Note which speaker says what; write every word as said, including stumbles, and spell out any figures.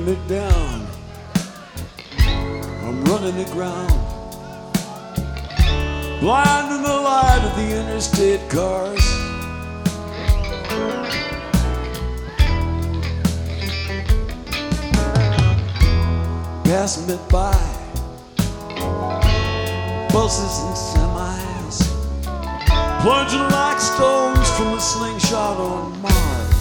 Speaker 1: running it down. I'm running the ground. Blind in the light of the interstate cars. Passing me by, buses and semis, plunging like stones from a slingshot on Mars.